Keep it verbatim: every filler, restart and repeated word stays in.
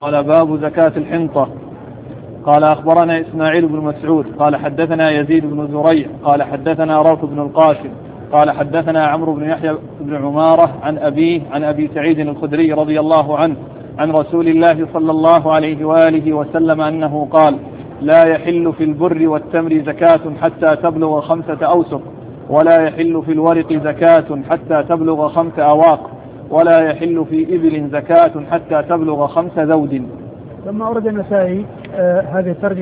قال باب زكاة الحنطة. قال أخبرنا إسماعيل بن مسعود قال حدثنا يزيد بن زريع قال حدثنا روح بن القاسم قال حدثنا عمرو بن يحيى بن عمارة عن أبيه عن أبي سعيد الخدري رضي الله عنه عن رسول الله صلى الله عليه وآله وسلم أنه قال: لا يحل في البر والتمر زكاة حتى تبلغ خمسة أوسق، ولا يحل في الورق زكاة حتى تبلغ خمس أواق، ولا يحل في إبل زكاة حتى تبلغ خمس ذود. ثم أورد النسائي آه هذه الترجمة